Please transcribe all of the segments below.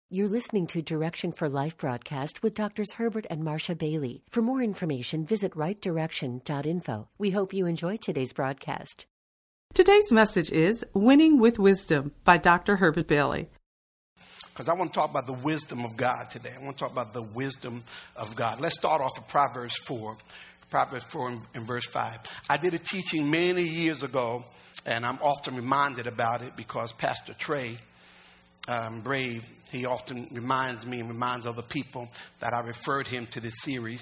You're listening to Direction for Life broadcast with Drs. Herbert and Marcia Bailey. For more information, visit rightdirection.info. We hope you enjoy today's broadcast. Today's message is Winning with Wisdom by Dr. Herbert Bailey. Because I want to talk about the wisdom of God today. I want to talk about the wisdom of God. Let's start off with Proverbs 4. Proverbs 4 and verse 5. I did a teaching many years ago, and I'm often reminded about it because Pastor Trey Brave, he often reminds me and reminds other people that I referred him to this series.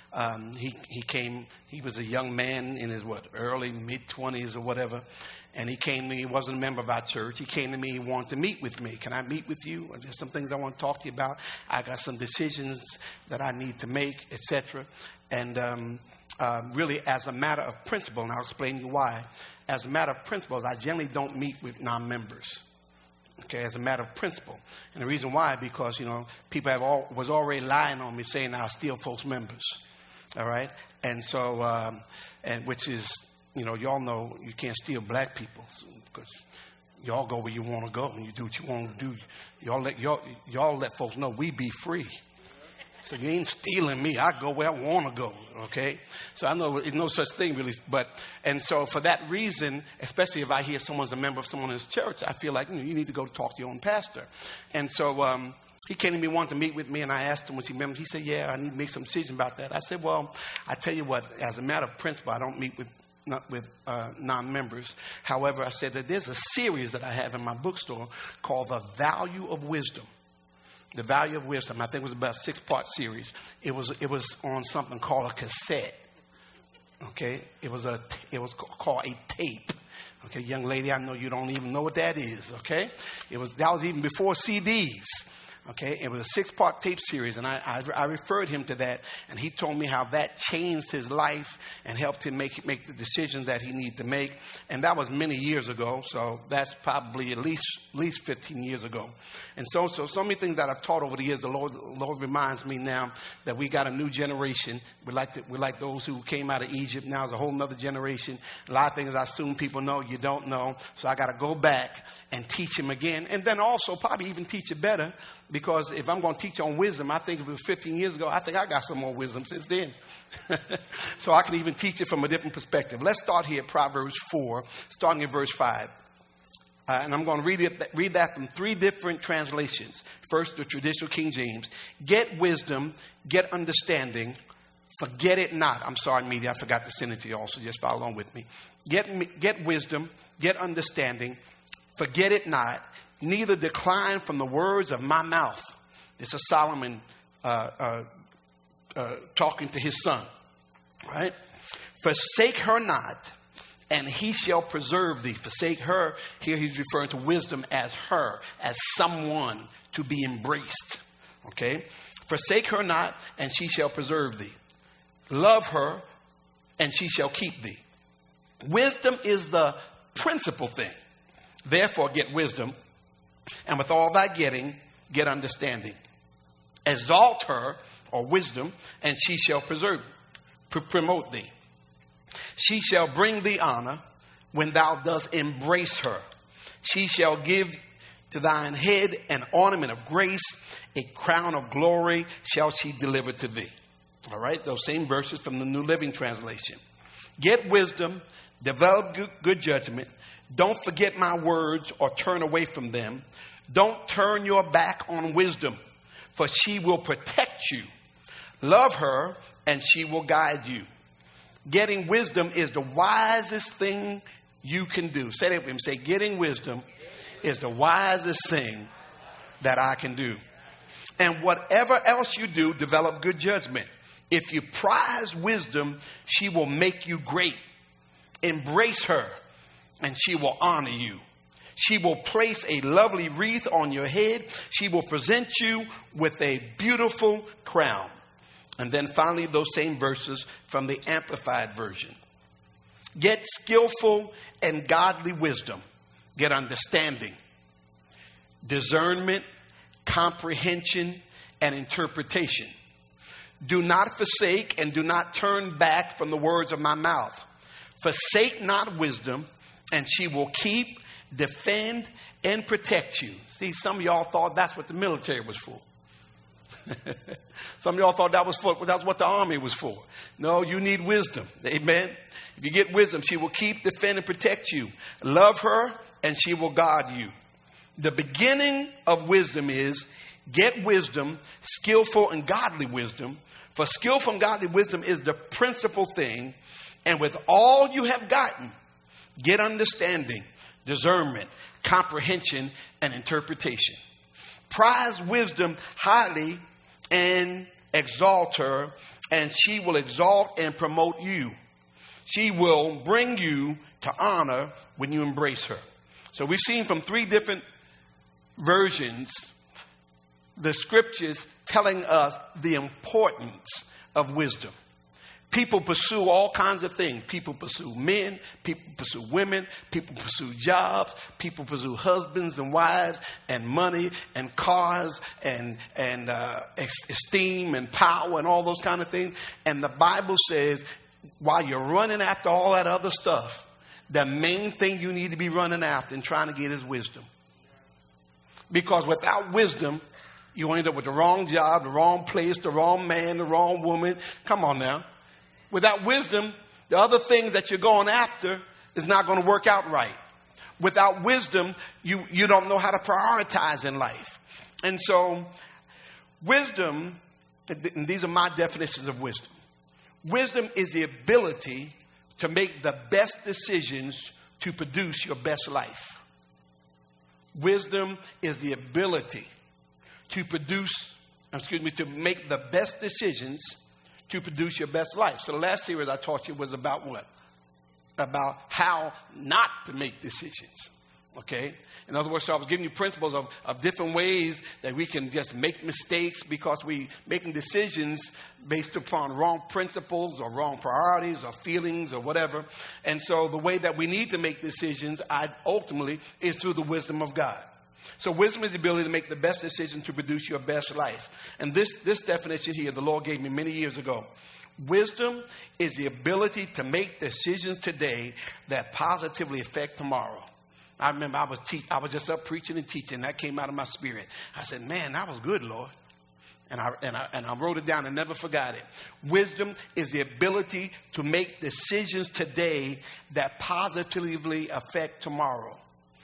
He was a young man in his, early, mid-20s or whatever. And he came to me, he wasn't a member of our church. He came to me, he wanted to meet with me. Can I meet with you? There's some things I want to talk to you about. I got some decisions that I need to make, etc. And really, as a matter of principle, and I'll explain to you why. As a matter of principle, I generally don't meet with non-members. Okay, as a matter of principle. And the reason why, because, people was already lying on me saying I'll steal folks' members. All right? And so, which is, y'all know you can't steal black people because y'all go where you want to go and you do what you want to do. Y'all let folks know we be free. So you ain't stealing me. I go where I want to go, okay? So I know there's no such thing really. And so for that reason, especially if I hear someone's a member of someone's church, I feel like you need to go talk to your own pastor. And so he came to me, wanted to meet with me, and I asked him, was he a member? He said, yeah, I need to make some decision about that. I said, well, I tell you what, as a matter of principle, I don't meet with non-members. However, I said that there's a series that I have in my bookstore called The Value of Wisdom. The Value of Wisdom. I think it was about a 6-part series. It was on something called a cassette. Okay, it was called a tape. Okay, young lady, I know you don't even know what that is. Okay, that was even before CDs. Okay, it was a 6-part tape series, and I referred him to that, and he told me how that changed his life and helped him make the decisions that he needed to make. And that was many years ago, so that's probably at least 15 years ago. And so many things that I've taught over the years, the Lord reminds me now that we got a new generation. We're like those who came out of Egypt. Now it's a whole nother generation. A lot of things I assume people know, you don't know. So I got to go back and teach them again, and then also probably even teach it better. Because if I'm going to teach on wisdom, I think if it was 15 years ago, I think I got some more wisdom since then. So I can even teach it from a different perspective. Let's start here at Proverbs 4, starting in verse 5. And I'm going to read that from 3 different translations. First, the traditional King James. Get wisdom, get understanding, forget it not. I'm sorry, media, I forgot to send it to you all, so just follow along with me. Get wisdom, get understanding, forget it not. Neither decline from the words of my mouth. This is Solomon talking to his son. Right? Forsake her not, and he shall preserve thee. Forsake her. Here he's referring to wisdom as her, as someone to be embraced. Okay? Forsake her not, and she shall preserve thee. Love her, and she shall keep thee. Wisdom is the principal thing. Therefore, get wisdom. And with all thy getting, get understanding. Exalt her, or wisdom, and she shall promote thee. She shall bring thee honor when thou dost embrace her. She shall give to thine head an ornament of grace. A crown of glory shall she deliver to thee. All right, those same verses from the New Living Translation. Get wisdom, develop good judgment. Don't forget my words or turn away from them. Don't turn your back on wisdom, for she will protect you. Love her, and she will guide you. Getting wisdom is the wisest thing you can do. Say that with me. Say, getting wisdom is the wisest thing that I can do. And whatever else you do, develop good judgment. If you prize wisdom, she will make you great. Embrace her, and she will honor you. She will place a lovely wreath on your head. She will present you with a beautiful crown. And then finally, those same verses from the Amplified Version. Get skillful and godly wisdom. Get understanding, discernment, comprehension, and interpretation. Do not forsake and do not turn back from the words of my mouth. Forsake not wisdom, and she will keep, defend, and protect you. See, some of y'all thought that's what the military was for. Some of y'all thought that's what the army was for. No, you need wisdom. Amen. If you get wisdom, she will keep, defend, and protect you. Love her, and she will guard you. The beginning of wisdom is get wisdom, skillful and godly wisdom. For skillful and godly wisdom is the principal thing. And with all you have gotten, get understanding, discernment, comprehension, and interpretation. Prize wisdom highly and exalt her, and she will exalt and promote you. She will bring you to honor when you embrace her. So we've seen from 3 different versions the scriptures telling us the importance of wisdom. People pursue all kinds of things. People pursue men. People pursue women. People pursue jobs. People pursue husbands and wives and money and cars and esteem and power and all those kind of things. And the Bible says while you're running after all that other stuff, the main thing you need to be running after and trying to get is wisdom. Because without wisdom, you end up with the wrong job, the wrong place, the wrong man, the wrong woman. Come on now. Without wisdom, the other things that you're going after is not going to work out right. Without wisdom, you don't know how to prioritize in life. And so wisdom, and these are my definitions of wisdom. Wisdom is the ability to make the best decisions to produce your best life. Wisdom is the ability to make the best decisions to produce your best life. So the last series I taught you was about what? About how not to make decisions. Okay? In other words, so I was giving you principles of different ways that we can just make mistakes because we making decisions based upon wrong principles or wrong priorities or feelings or whatever. And so the way that we need to make decisions ultimately is through the wisdom of God. So wisdom is the ability to make the best decision to produce your best life. And this definition here, the Lord gave me many years ago. Wisdom is the ability to make decisions today that positively affect tomorrow. I remember I was just up preaching and teaching. That came out of my spirit. I said, man, that was good, Lord. And I wrote it down and never forgot it. Wisdom is the ability to make decisions today that positively affect tomorrow.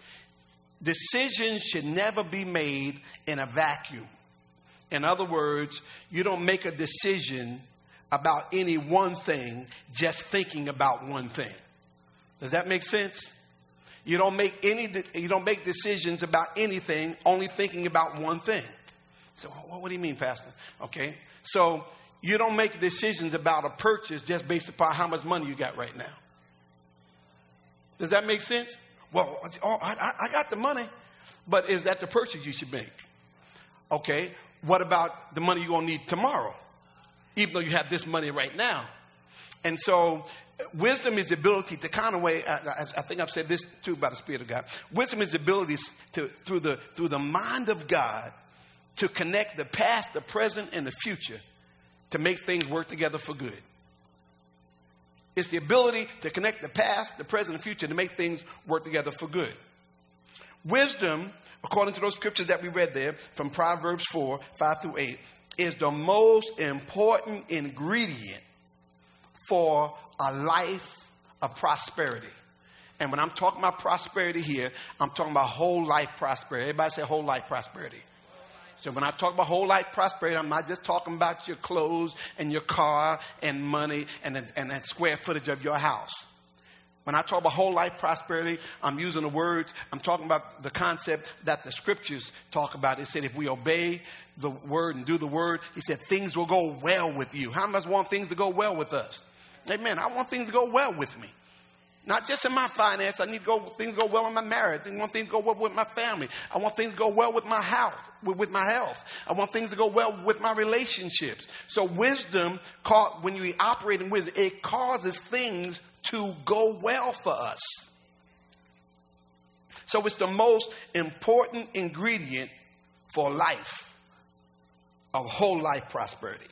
Decisions should never be made in a vacuum. In other words, you don't make a decision about any one thing just thinking about one thing. Does that make sense? You don't make decisions about anything only thinking about one thing. So what do you mean, Pastor? Okay. So you don't make decisions about a purchase just based upon how much money you got right now. Does that make sense? Well, I got the money, but is that the purchase you should make? Okay, what about the money you're going to need tomorrow, even though you have this money right now? And so wisdom is the ability to kind of way, I think I've said this too by the Spirit of God. Wisdom is the ability to, through the mind of God, to connect the past, the present, and the future to make things work together for good. It's the ability to connect the past, the present, and future to make things work together for good. Wisdom, according to those scriptures that we read there from Proverbs 4, 5 through 8, is the most important ingredient for a life of prosperity. And when I'm talking about prosperity here, I'm talking about whole life prosperity. Everybody say whole life prosperity. So when I talk about whole life prosperity, I'm not just talking about your clothes and your car and money and that square footage of your house. When I talk about whole life prosperity, I'm using the words, I'm talking about the concept that the scriptures talk about. It said if we obey the word and do the word, he said things will go well with you. How many of us want things to go well with us? Amen. I want things to go well with me. Not just in my finance. I need things to go well in my marriage. I want things to go well with my family. I want things to go well with my health. I want things to go well with my relationships. So wisdom, when you operate in wisdom, it causes things to go well for us. So it's the most important ingredient for life, of whole life prosperity.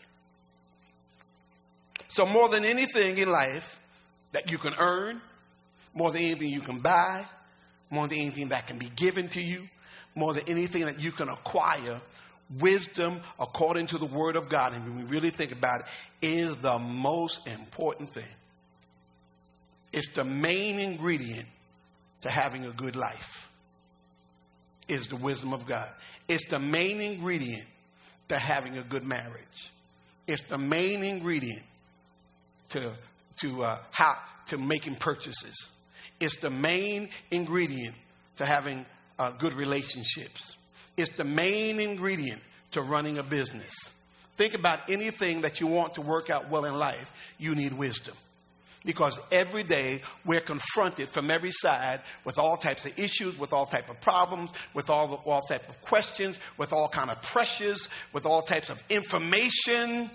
So more than anything in life that you can earn, more than anything you can buy, more than anything that can be given to you, more than anything that you can acquire, wisdom, according to the Word of God, and when we really think about it, is the most important thing. It's the main ingredient to having a good life, is the wisdom of God. It's the main ingredient to having a good marriage. It's the main ingredient to making purchases. It's the main ingredient to having good relationships. It's the main ingredient to running a business. Think about anything that you want to work out well in life, you need wisdom. Because every day we're confronted from every side with all types of issues, with all types of problems, with all types of questions, with all kind of pressures, with all types of information.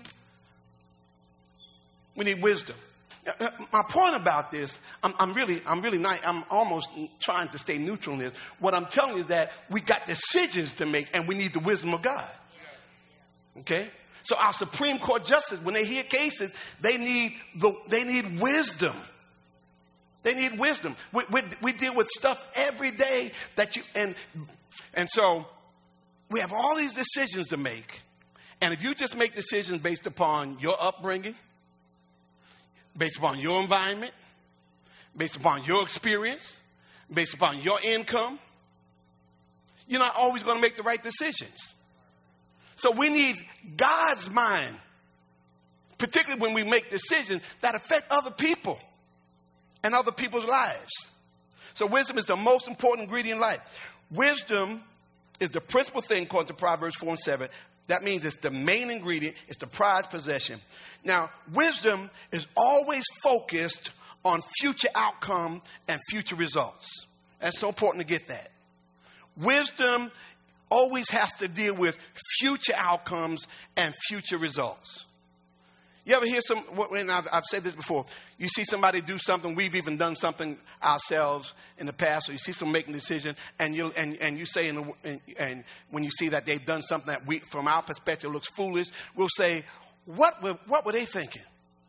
We need wisdom. My point about this, I'm almost trying to stay neutral in this. What I'm telling you is that we got decisions to make, and we need the wisdom of God. Okay? So our Supreme Court justice, when they hear cases, they need wisdom. They need wisdom. We deal with stuff every day that and so we have all these decisions to make. And if you just make decisions based upon your upbringing, based upon your environment, based upon your experience, based upon your income, you're not always going to make the right decisions. So we need God's mind, particularly when we make decisions that affect other people and other people's lives. So wisdom is the most important ingredient in life. Wisdom is the principal thing, according to Proverbs 4:7. That means it's the main ingredient. It's the prized possession. Now, wisdom is always focused on future outcome and future results. That's so important to get that. Wisdom always has to deal with future outcomes and future results. You ever hear and I've said this before, you see somebody do something, we've even done something ourselves in the past, or you see someone making a decision, and you say, and when you see that they've done something that from our perspective looks foolish, we'll say, what were they thinking?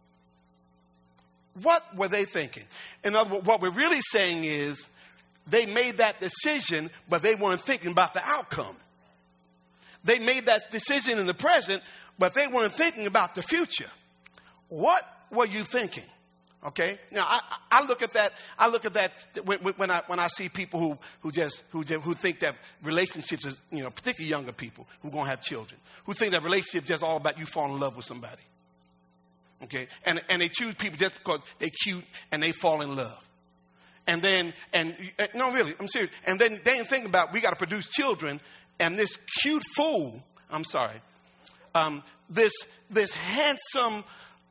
What were they thinking? In other words, what we're really saying is, they made that decision, but they weren't thinking about the outcome. They made that decision in the present, but they weren't thinking about the future. What were you thinking? Okay. Now I look at that. I look at that when I see people who think that relationships is, particularly younger people who are going to have children, who think that relationships is just all about you falling in love with somebody. Okay. And they choose people just because they're cute and they fall in love. And no, really, I'm serious. And then they didn't think about, we got to produce children, and this cute fool, I'm sorry, this handsome,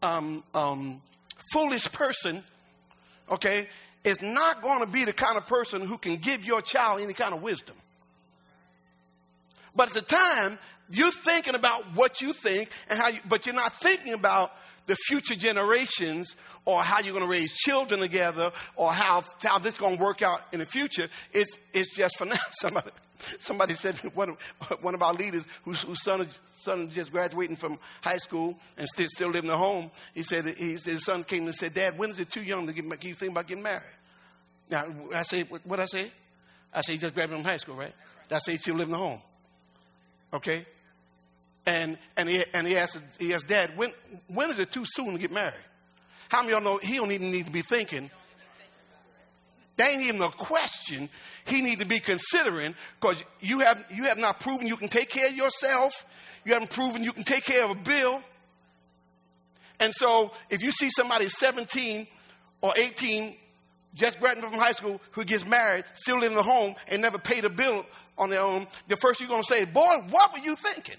foolish person, okay, is not going to be the kind of person who can give your child any kind of wisdom. But at the time, you're thinking about what you think but you're not thinking about the future generations, or how you're going to raise children together, or how this is going to work out in the future. It's just for now. Somebody said, one of our leaders whose son is just graduating from high school and still living at home, he said his son came and said, "Dad, when is it too young to you think about getting married?" Now I say, what I say? I say he just graduated from high school, right? That's he's still living at home. Okay. And he asked, "Dad, when is it too soon to get married?" How many of y'all know he don't even need to be thinking? That ain't even a question he need to be considering, because you have not proven you can take care of yourself. You haven't proven you can take care of a bill. And so if you see somebody 17 or 18 just graduating from high school who gets married, still living at home, and never paid a bill on their own, the first you're going to say, "Boy, what were you thinking?"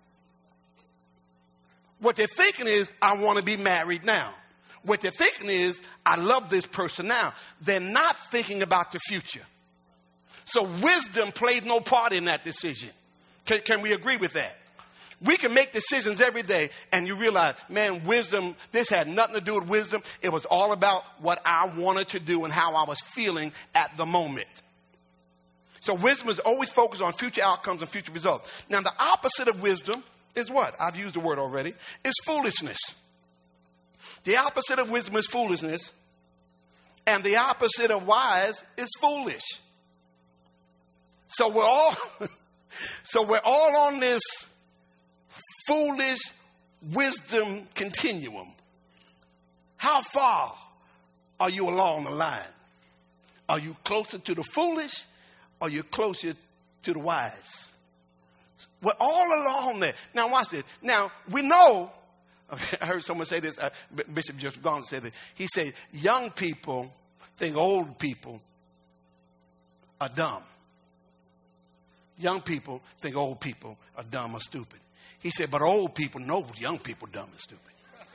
What they're thinking is, "I want to be married now." What they're thinking is, "I love this person now." They're not thinking about the future. So wisdom played no part in that decision. Can we agree with that? We can make decisions every day, and you realize, man, wisdom, this had nothing to do with wisdom. It was all about what I wanted to do and how I was feeling at the moment. So wisdom is always focused on future outcomes and future results. Now, the opposite of wisdom is what? I've used the word already. Is foolishness. The opposite of wisdom is foolishness. And the opposite of wise is foolish. So we're all on this foolish wisdom continuum. How far are you along the line? Are you closer to the foolish or are you closer to the wise? We're all along there. Now watch this. Now we know, I heard someone say this, Bishop Joseph Garner said this. He said, young people think old people are dumb. Young people think old people are dumb or stupid. He said, but old people know young people dumb and stupid.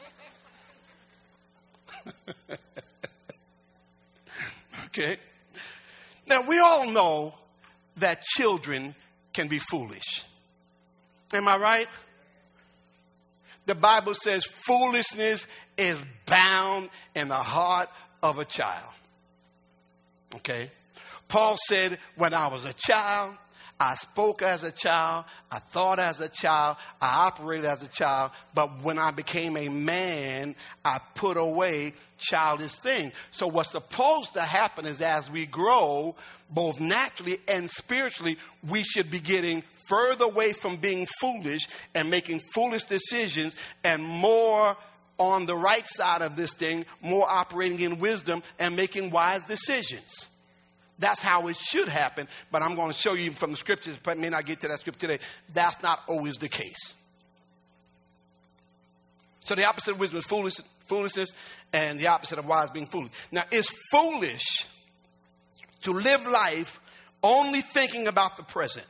Okay. Now, we all know that children can be foolish. Am I right? The Bible says foolishness is bound in the heart of a child. Okay. Paul said, when I was a child, I spoke as a child, I thought as a child, I operated as a child, but when I became a man, I put away childish things. So what's supposed to happen is as we grow, both naturally and spiritually, we should be getting further away from being foolish and making foolish decisions and more on the right side of this thing, more operating in wisdom and making wise decisions. That's how it should happen, but I'm going to show you from the scriptures, but I may not get to that scripture today. That's not always the case. So the opposite of wisdom is foolishness, and the opposite of wise being foolish. Now, it's foolish to live life only thinking about the present.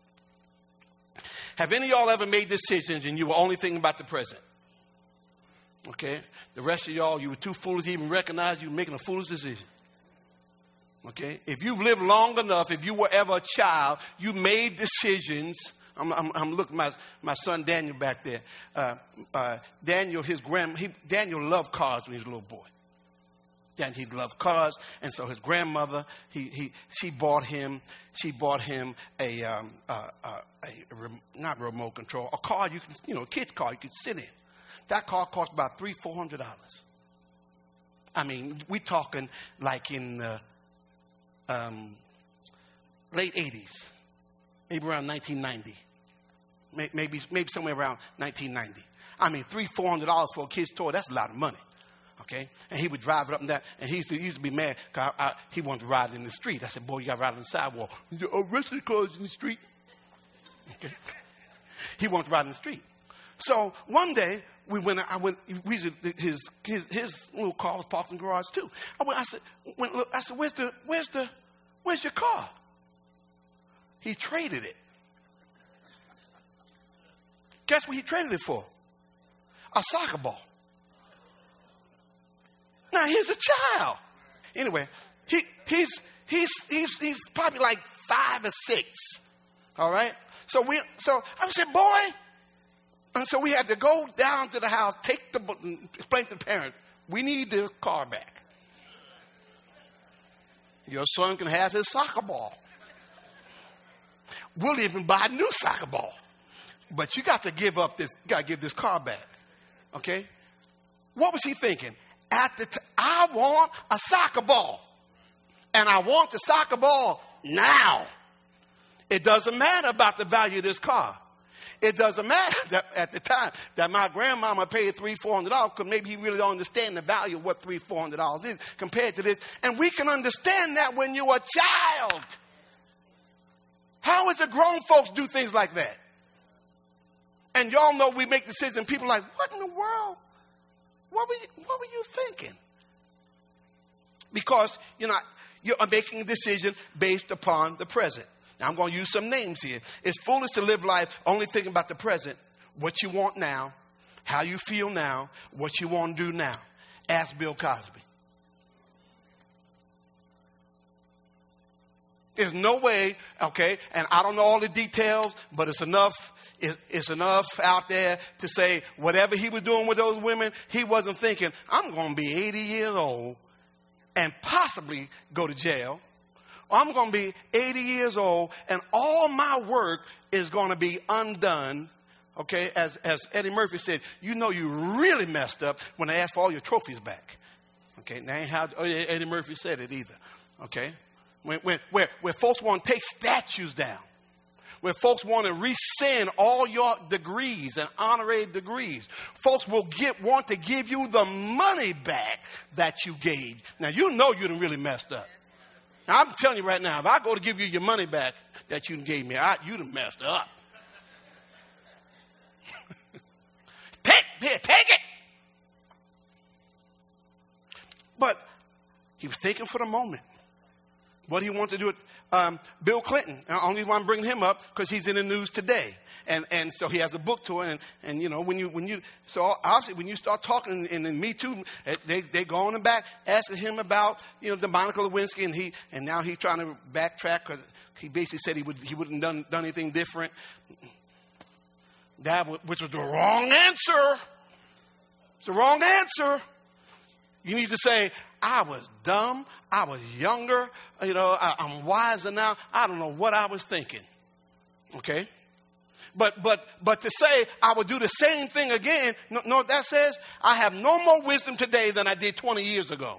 Have any of y'all ever made decisions and you were only thinking about the present? Okay? The rest of y'all, you were too foolish to even recognize you were making a foolish decision. Okay, if you've lived long enough, if you were ever a child, you made decisions. I'm looking at my son Daniel back there. Daniel, Daniel loved cars when he was a little boy. Then he loved cars, and so his grandmother, she bought him a not remote control, a car you can, a kid's car you could sit in. That car cost about $300-400. I mean, we talking like in the late 80s, maybe around 1990, maybe somewhere around 1990. I mean, $300-400 for a kid's toy, that's a lot of money. Okay, and he would drive it up and down, and he used to be mad because he wanted to ride in the street. I said, boy, you got to ride on the sidewalk. He said, oh, rest of the cars in the street. Okay, he wanted to ride in the street. So one day his little car was parked in the garage too. I said, where's your car? He traded it. Guess what he traded it for? A soccer ball. Now he's a child. Anyway, he's probably like 5 or 6. All right. So I said, boy. And so we had to go down to the house, explain to the parents, we need the car back. Your son can have his soccer ball. We'll even buy a new soccer ball. But you got to give this car back. Okay? What was he thinking? I want a soccer ball. And I want the soccer ball now. It doesn't matter about the value of this car. It doesn't matter that at the time that my grandmama paid $300-400 because maybe he really don't understand the value of what $300-400 is compared to this. And we can understand that when you're a child. How is it grown folks do things like that? And y'all know we make decisions and people are like, what in the world? What were you thinking? Because you're making a decision based upon the present. Now, I'm going to use some names here. It's foolish to live life only thinking about the present, what you want now, how you feel now, what you want to do now. Ask Bill Cosby. There's no way, okay, and I don't know all the details, but it's enough out there to say whatever he was doing with those women, he wasn't thinking, I'm going to be 80 years old and possibly go to jail. I'm going to be 80 years old and all my work is going to be undone. Okay, as Eddie Murphy said, you really messed up when they asked for all your trophies back. Okay, that ain't how Eddie Murphy said it either. Okay, Where folks want to take statues down. Where folks want to rescind all your degrees and honorary degrees. Folks will want to give you the money back that you gave. Now, you know you done really messed up. Now, I'm telling you right now, if I go to give you your money back that you gave me, you done messed up. Take it. But he was thinking for the moment. What he wanted to do with Bill Clinton. And I only want to bring him up because he's in the news today. And so he has a book tour. And you know, when you obviously when you start talking, and then Me Too, they go on and back asking him about, you know, the Monica Lewinsky, and now he's trying to backtrack because he basically said he wouldn't done anything different. Which was the wrong answer. It's the wrong answer. You need to say, I was dumb. I was younger. You know, I'm wiser now. I don't know what I was thinking. Okay? But to say I would do the same thing again, know what that says? I have no more wisdom today than I did 20 years ago.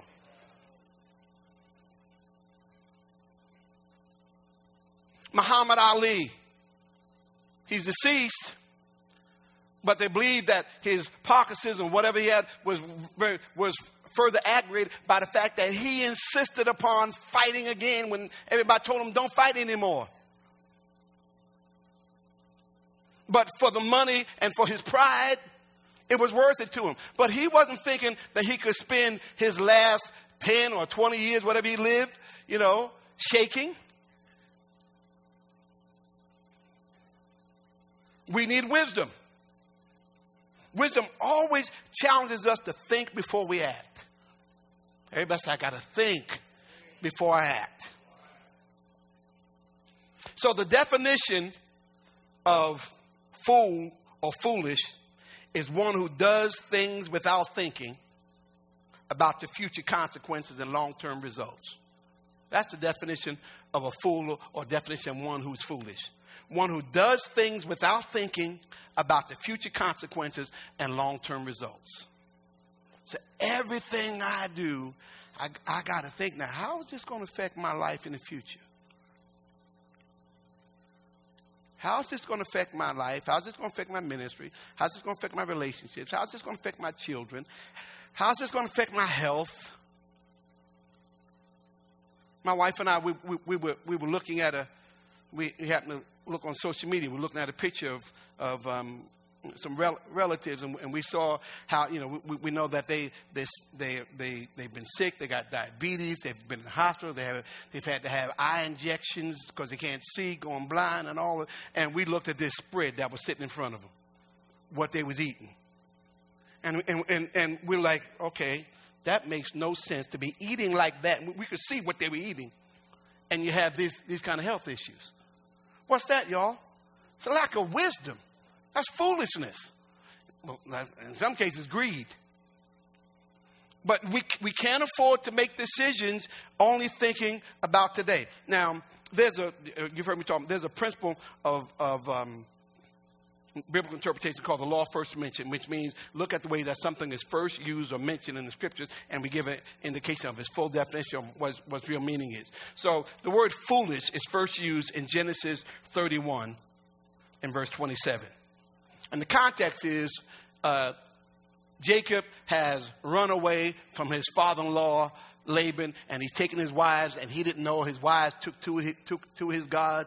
Muhammad Ali. He's deceased. But they believe that his Parkinson's, whatever he had, was further aggravated by the fact that he insisted upon fighting again when everybody told him, don't fight anymore. But for the money and for his pride, it was worth it to him. But he wasn't thinking that he could spend his last 10 or 20 years, whatever he lived, you know, shaking. We need wisdom. Wisdom always challenges us to think before we act. Everybody says, I got to think before I act. So the definition of fool or foolish is one who does things without thinking about the future consequences and long-term results. That's the definition of a fool, or definition of one who's foolish. One who does things without thinking about the future consequences and long-term results. So everything I do, I got to think, now, how is this going to affect my life in the future? How is this going to affect my life? How is this going to affect my ministry? How is this going to affect my relationships? How is this going to affect my children? How is this going to affect my health? My wife and I, we were looking at we happened to look on social media. We're looking at a picture of some relatives, and we saw how, you know, we know that they've been sick. They got diabetes. They've been in the hospital. They've had to have eye injections because they can't see, going blind, and all. And we looked at this spread that was sitting in front of them, what they was eating, and we're like, okay, that makes no sense to be eating like that. We could see what they were eating, and you have these kind of health issues. What's that, y'all? It's a lack of wisdom. That's foolishness. Well, in some cases, greed. But we can't afford to make decisions only thinking about today. Now, you've heard me talk, there's a principle of biblical interpretation called the law of first mention, which means look at the way that something is first used or mentioned in the scriptures, and we give an indication of its full definition of what its real meaning is. So the word foolish is first used in Genesis 31 in verse 27. And the context is Jacob has run away from his father-in-law, Laban, and he's taken his wives, and he didn't know his wives took to his gods,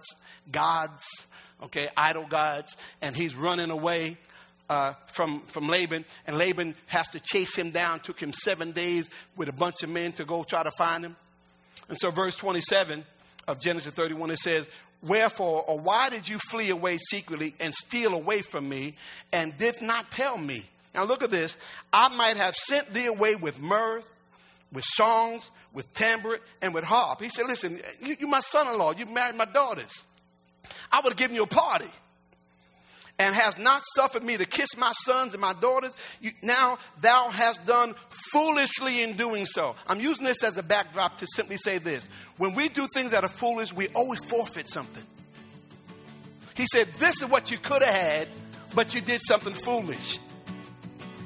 idol gods, and he's running away from Laban, and Laban has to chase him down. Took him 7 days with a bunch of men to go try to find him. And so verse 27 of Genesis 31, it says, wherefore, or why did you flee away secretly and steal away from me and did not tell me? Now look at this. I might have sent thee away with mirth, with songs, with timbrel, and with harp. He said, listen, you my son-in-law. You married my daughters. I would have given you a party. And has not suffered me to kiss my sons and my daughters. Now thou hast done foolishly in doing so. I'm using this as a backdrop to simply say this. When we do things that are foolish, we always forfeit something. He said, this is what you could have had, but you did something foolish.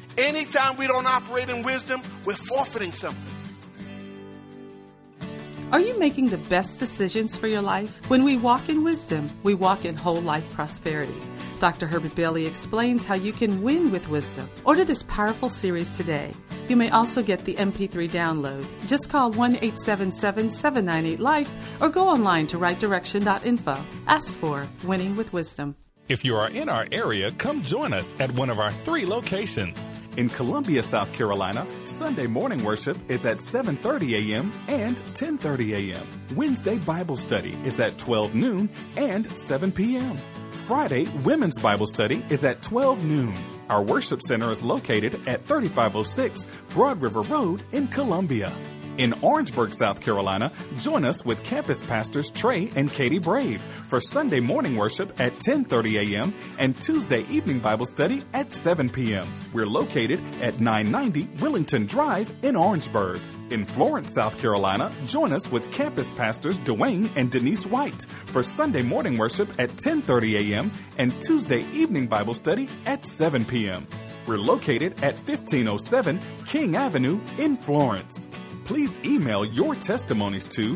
Anytime we don't operate in wisdom, we're forfeiting something. Are you making the best decisions for your life? When we walk in wisdom, we walk in whole life prosperity. Dr. Herbert Bailey explains how you can win with wisdom. Order this powerful series today. You may also get the MP3 download. Just call 1-877-798-LIFE or go online to rightdirection.info. Ask for Winning with Wisdom. If you are in our area, come join us at one of our 3 locations. In Columbia, South Carolina, Sunday morning worship is at 7:30 a.m. and 10:30 a.m. Wednesday Bible study is at 12 noon and 7 p.m. Friday Women's Bible study is at 12 noon. Our worship center is located at 3506 Broad River Road in Columbia. In Orangeburg, South Carolina, join us with campus pastors Trey and Katie Brave for Sunday morning worship at 10:30 a.m. and Tuesday evening Bible study at 7 p.m. We're located at 990 Willington Drive in Orangeburg. In Florence, South Carolina, join us with campus pastors Dwayne and Denise White for Sunday morning worship at 10:30 a.m. and Tuesday evening Bible study at 7 p.m. We're located at 1507 King Avenue in Florence. Please email your testimonies to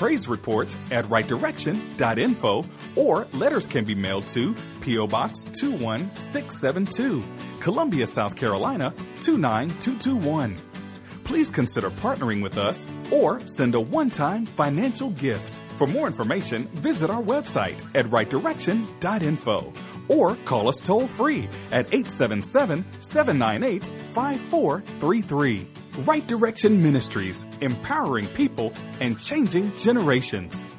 praisereports@rightdirection.info or letters can be mailed to P.O. Box 21672, Columbia, South Carolina 29221. Please consider partnering with us or send a one-time financial gift. For more information, visit our website at rightdirection.info or call us toll-free at 877-798-5433. Right Direction Ministries, empowering people and changing generations.